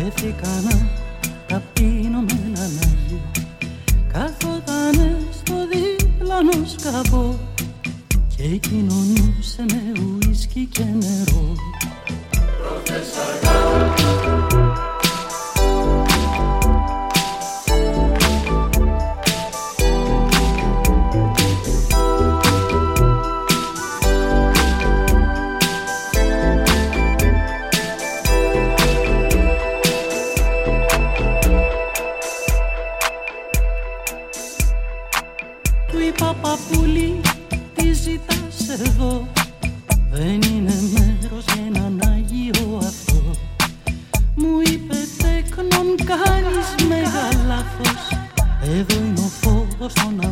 σκέφτηκα να τα πίνω με έναν Άγιο. Καθότανε στο διπλανό σκαφό και κοινωνούσε με ουίσκι και νερό. Προχτές αργά παππούλη, τι ζητάς εδώ? Δεν είναι μέρος για έναν Άγιο αυτό. Μου είπε τέκνον κάνεις μεγάλα λάθος. Εδώ είναι ο φόβος των